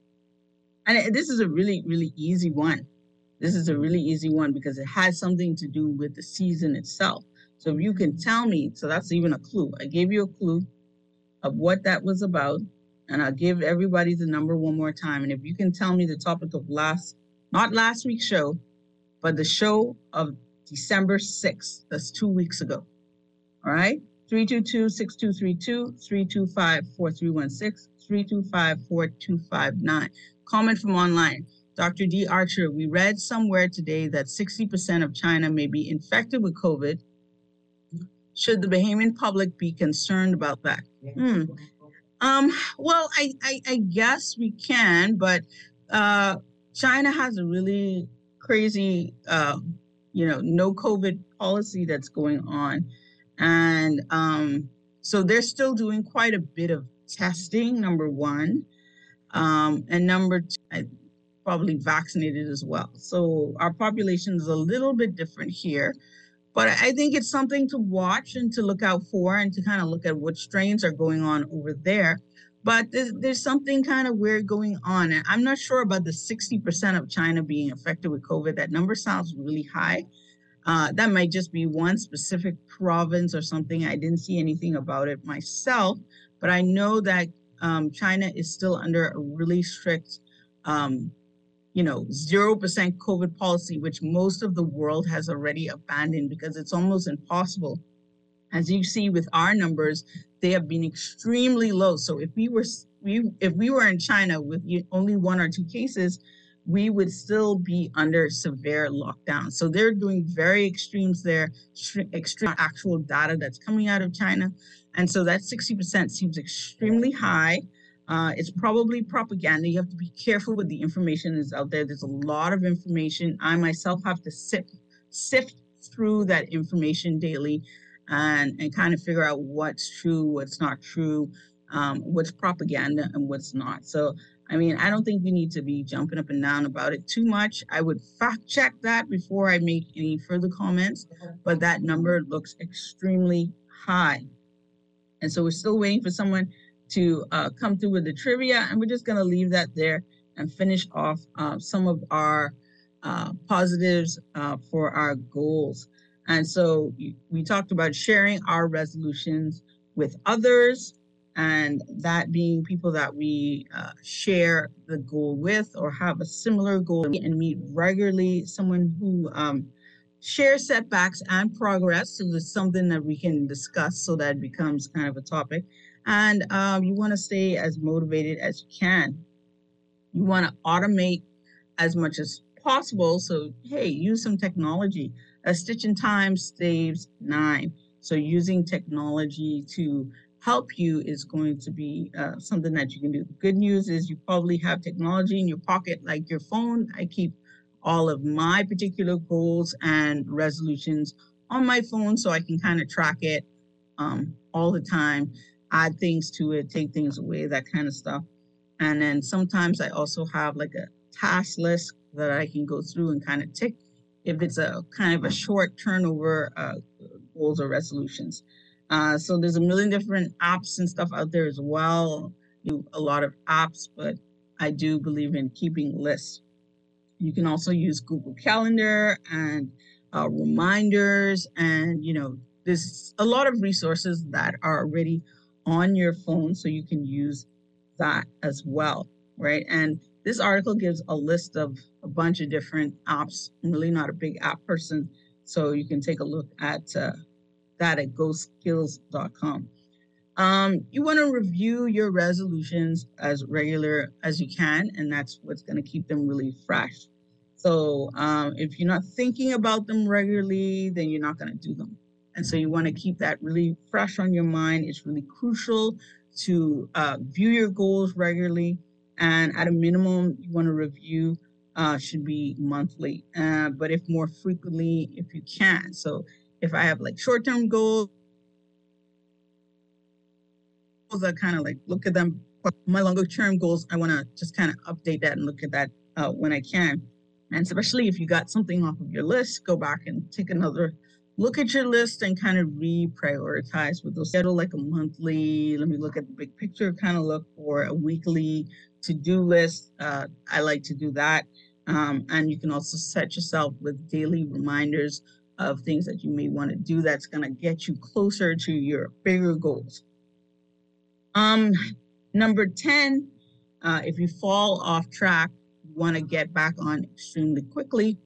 And this is a really, really easy one. This is a really easy one because it has something to do with the season itself. So if you can tell me, so that's even a clue. I gave you a clue of what that was about, and I'll give everybody the number one more time. And if you can tell me the topic of last, not last week's show, but the show of December sixth, that's two weeks ago. All right? three two two, six two three two, three two five, four three one six, three two five, four two five nine. Comment from online. Doctor D. Archer, we read somewhere today that sixty percent of China may be infected with COVID. Should the Bahamian public be concerned about that? Hmm. Um, well, I, I, I guess we can, but uh, China has a really crazy, uh, you know, no COVID policy that's going on. And um, so they're still doing quite a bit of testing, number one. Um, and number two, I, probably vaccinated as well. So our population is a little bit different here. But I think it's something to watch and to look out for and to kind of look at what strains are going on over there. But there's, there's something kind of weird going on. And I'm not sure about the sixty percent of China being affected with COVID. That number sounds really high. Uh, that might just be one specific province or something. I didn't see anything about it myself. But I know that um, China is still under a really strict um you know, zero percent COVID policy, which most of the world has already abandoned because it's almost impossible. As you see with our numbers, they have been extremely low. So if we were we if we were in China with only one or two cases, we would still be under severe lockdown. So they're doing very extremes there, extreme actual data that's coming out of China. And so that sixty percent seems extremely high. Uh, it's probably propaganda. You have to be careful with the information that's out there. There's a lot of information. I myself have to sift, sift through that information daily. and, and kind of figure out what's true, what's not true, um, what's propaganda and what's not. So, I mean, I don't think we need to be jumping up and down about it too much. I would fact check that before I make any further comments, but that number looks extremely high. And so we're still waiting for someone to uh, come through with the trivia, and we're just going to leave that there and finish off uh, some of our uh, positives uh, for our goals. And so we talked about sharing our resolutions with others, and that being people that we uh, share the goal with or have a similar goal and meet regularly, someone who um, shares setbacks and progress. So there's something that we can discuss so that it becomes kind of a topic. And um, you want to stay as motivated as you can. You want to automate as much as possible. So, hey, use some technology. A stitch in time saves nine. So using technology to help you is going to be uh, something that you can do. The good news is you probably have technology in your pocket like your phone. I keep all of my particular goals and resolutions on my phone so I can kind of track it um, all the time, add things to it, take things away, that kind of stuff. And then sometimes I also have like a task list that I can go through and kind of tick if it's a kind of a short turnover uh, goals or resolutions. Uh, so there's a million different apps and stuff out there as well. You a lot of apps, but I do believe in keeping lists. You can also use Google Calendar and uh, reminders, and you know there's a lot of resources that are already on your phone, so you can use that as well, right? And this article gives a list of a bunch of different apps. I'm really not a big app person, so you can take a look at uh, that at go skills dot com. Um, you want to review your resolutions as regular as you can, and that's what's going to keep them really fresh. So um, if you're not thinking about them regularly, then you're not going to do them. And so you want to keep that really fresh on your mind. It's really crucial to uh, view your goals regularly, and at a minimum, you want to review uh, should be monthly, uh, but if more frequently, if you can. So if I have like short-term goals, I kind of like look at them. My longer-term goals, I want to just kind of update that and look at that uh, when I can. And especially if you got something off of your list, go back and take another look at your list and kind of reprioritize with those. Schedule like a monthly, let me look at the big picture, kind of look for a weekly to-do list. Uh, I like to do that. Um, and you can also set yourself with daily reminders of things that you may want to do that's going to get you closer to your bigger goals. Um, number ten, uh, if you fall off track, you want to get back on extremely quickly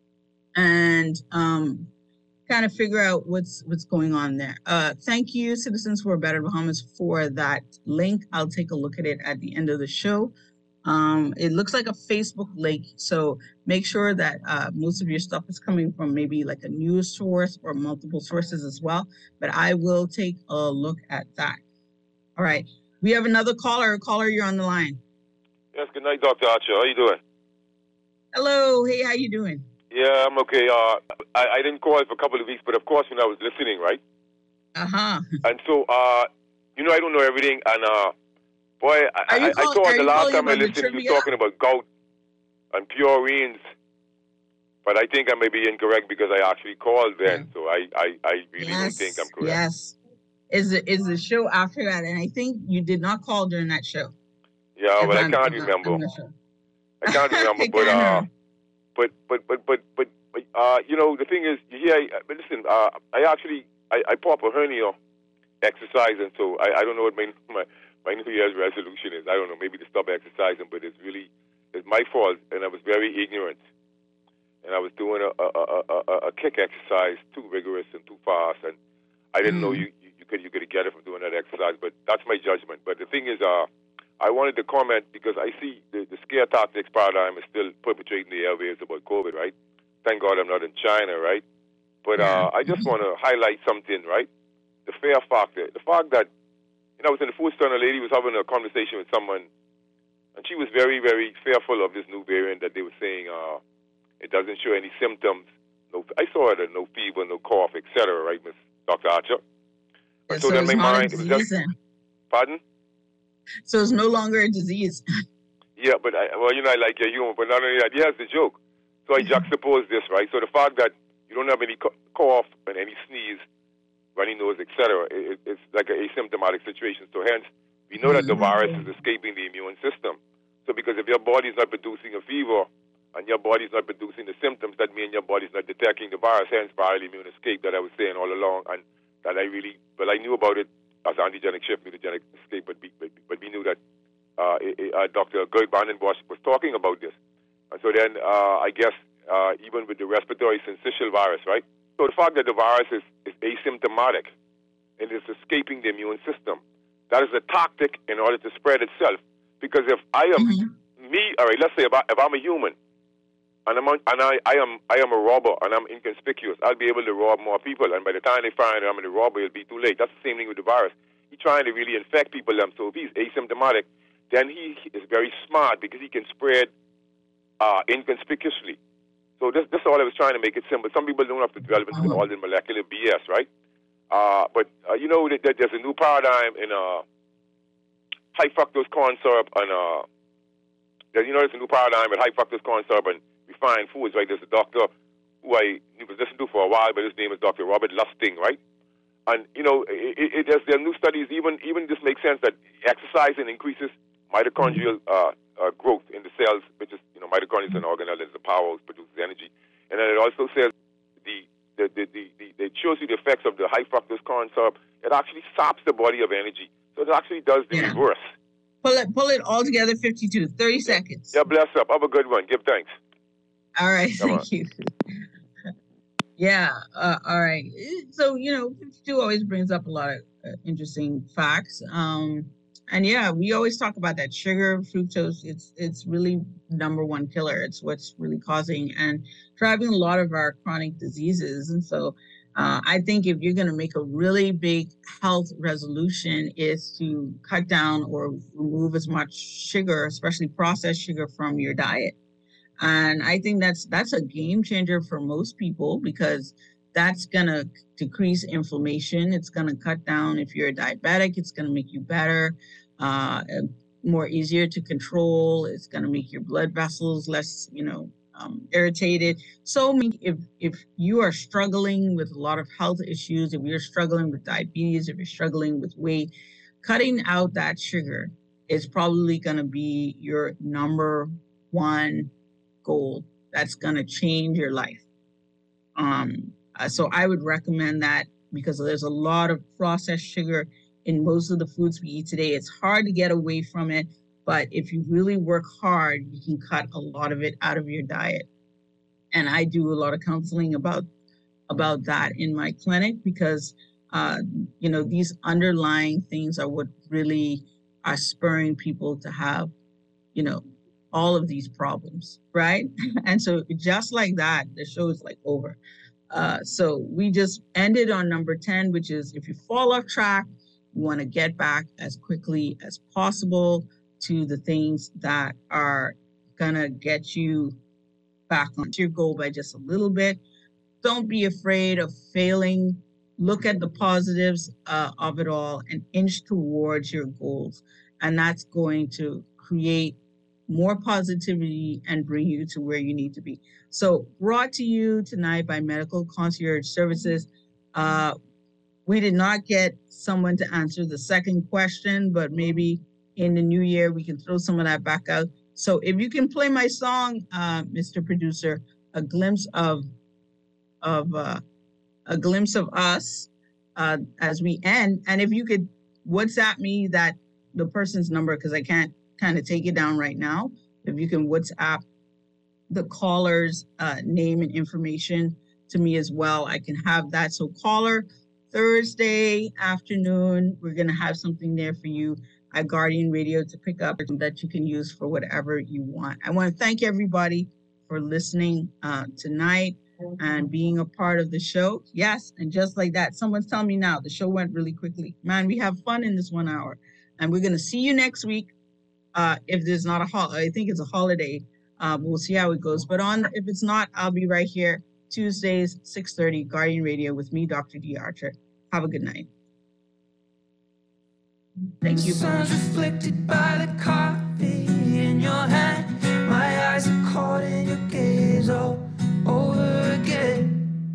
and um, kind of figure out what's what's going on there. Uh, thank you, Citizens for a Better Bahamas, for that link. I'll take a look at it at the end of the show. Um, it looks like a Facebook link, so make sure that uh, most of your stuff is coming from maybe like a news source or multiple sources as well, but I will take a look at that. All right, we have another caller. Caller, you're on the line. Yes, good night, Doctor Archer. How you doing? Hello, hey, how you doing? Yeah, I'm okay. Uh, I, I didn't call for a couple of weeks, but of course when I was listening, right? Uh-huh. And so, uh, you know, I don't know everything, and uh, boy, I, I, call, I thought the last time I listened, you was talking about gout and purines, but I think I may be incorrect because I actually called then, yeah. so I, I, I really yes, don't think I'm correct. Yes, is the, is the show after that, and I think you did not call during that show. Yeah, if but I'm, I can't I'm remember. Not, sure. I can't remember, I but, uh, but, but, but, but, but, but, uh, you know, the thing is, yeah, but listen, uh, I actually, I, I pop a hernia exercise, and so I, I don't know what my, my, my New Year's resolution is. I don't know, maybe to stop exercising, but it's really, it's my fault, and I was very ignorant. And I was doing a, a, a, a, a kick exercise too rigorous and too fast, and I didn't mm. know you, you, you could you could get it from doing that exercise, but that's my judgment. But the thing is, uh, I wanted to comment because I see the, the scare tactics paradigm is still perpetrating the airwaves about COVID, right? Thank God I'm not in China, right? But uh, I just want to highlight something, right? The fear factor. The fact that, you know, I was in the food store and a lady was having a conversation with someone, and she was very, very fearful of this new variant that they were saying uh, it doesn't show any symptoms. No, I saw it, no fever, no cough, et cetera, right, Miss Doctor Archer. Yeah, And so, so then it's my not mind, a it was disease just, then. pardon? So it's no longer a disease. Yeah, but, I, well, you know, I like your humor, but not only that, here's the joke. So I juxtapose this, right? So the fact that you don't have any co- cough and any sneeze, runny nose, et cetera, it, it's like an asymptomatic situation. So hence, we know that the virus is escaping the immune system. So because if your body is not producing a fever and your body is not producing the symptoms, that means your body is not detecting the virus, hence viral immune escape that I was saying all along, and that I really, well, I knew about it as antigenic shift, mutagenic escape, but we, but, but we knew that uh, uh, Doctor Gerd Vandenbosch was talking about this. And so then, uh, I guess, uh, even with the respiratory syncytial virus, right? So the fact that the virus is, is asymptomatic and is escaping the immune system, that is a tactic in order to spread itself. Because if I am mm-hmm. me, all right, let's say if, I, if I'm a human and, I'm on, and I, I am I am a robber and I'm inconspicuous, I'll be able to rob more people. And by the time they find I'm a robber, it'll be too late. That's the same thing with the virus. He's trying to really infect people. Um, so if he's asymptomatic, then he is very smart because he can spread uh, inconspicuously. So this, this is all I was trying to make it simple. Some people don't have to delve into all the molecular B S, right? Uh, but, uh, you know, that, that there's a new paradigm in uh, high fructose corn syrup and, uh, there, you know, there's a new paradigm with high fructose corn syrup and refined foods, right? There's a doctor who I was listening to for a while, but his name is Doctor Robert Lustig, right? And, you know, it, it, there's, there are new studies, even even this makes sense that exercising increases mitochondrial uh, uh, growth in the cells, which is, you know, mitochondria is an organelle, it's the power, produces energy. And then it also says the, the, the, the, the, it shows you the effects of the high fructose corn syrup. It actually saps the body of energy. So it actually does the yeah. reverse. Pull it, pull it all together, fifty-two, thirty seconds. Yeah, bless up. Have a good one. Give thanks. All right, Come thank on. you. Yeah, uh, all right. So, you know, fifty-two always brings up a lot of uh, interesting facts. Um, and yeah, we always talk about that sugar, fructose. It's it's really number one killer. It's what's really causing and driving a lot of our chronic diseases. And so uh, I think if you're going to make a really big health resolution is to cut down or remove as much sugar, especially processed sugar, from your diet. And I think that's that's a game changer for most people because that's going to decrease inflammation. It's going to cut down. If you're a diabetic, it's going to make you better, uh, more easier to control. It's going to make your blood vessels less, you know, um, irritated. So if, if you are struggling with a lot of health issues, if you're struggling with diabetes, if you're struggling with weight, cutting out that sugar is probably going to be your number one goal. That's going to change your life. Um, uh, so I would recommend that because there's a lot of processed sugar in most of the foods we eat today. It's hard to get away from it, but if you really work hard, you can cut a lot of it out of your diet. And I do a lot of counseling about about that in my clinic because uh, you know, these underlying things are what really are spurring people to have, you know, all of these problems, right? And so just like that, the show is like over. Uh, so we just ended on number ten, which is if you fall off track, you want to get back as quickly as possible to the things that are gonna get you back onto your goal by just a little bit. Don't be afraid of failing. Look at the positives uh, of it all and inch towards your goals. And that's going to create more positivity and bring you to where you need to be. So brought to you tonight by Medical Concierge Services. Uh, we did not get someone to answer the second question, but maybe in the new year, we can throw some of that back out. So if you can play my song, uh, Mister Producer, A Glimpse of, of uh, A Glimpse of Us uh, as we end. And if you could WhatsApp me that the person's number, because I can't kind of take it down right now. If you can WhatsApp the caller's uh, name and information to me as well, I can have that. So caller, Thursday afternoon, we're going to have something there for you at Guardian Radio to pick up that you can use for whatever you want. I want to thank everybody for listening uh, tonight and being a part of the show. Yes, and just like that, someone's telling me now, the show went really quickly. Man, we have fun in this one hour. And we're going to see you next week. Uh, if there's not a holiday, I think it's a holiday. Uh, we'll see how it goes. But on, if it's not, I'll be right here Tuesdays, six thirty, Guardian Radio with me, Doctor D. Archer. Have a good night. Thank you. Sun's reflected by the coffee in your hand. My eyes are caught in your gaze all over again.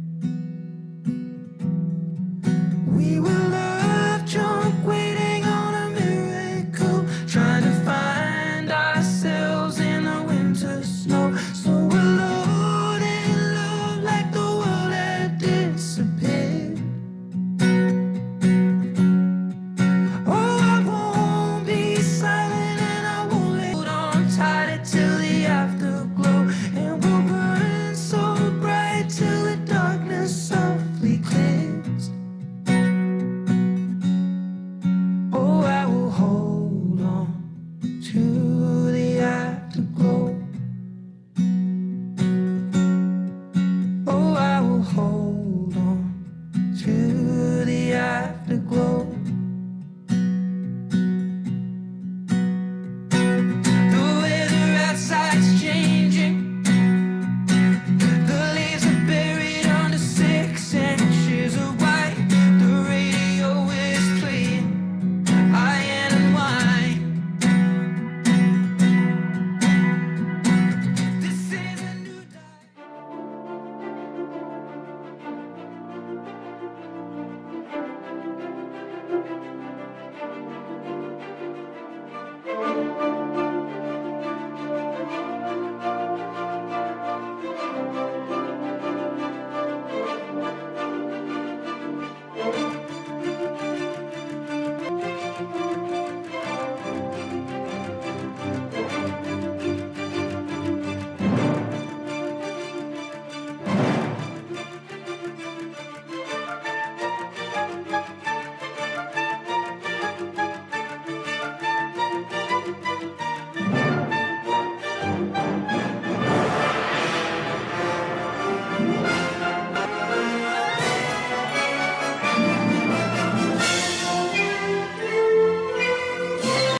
We were love drunk, waiting on a miracle, trying to find ourselves in the winter snow. So alone in love, like the world had disappeared. Oh, I won't be silent and I won't let hold on tight till the afterglow, and we'll burn so bright till the darkness softly clears. Oh, I will hold on to the afterglow. Oh, I will hold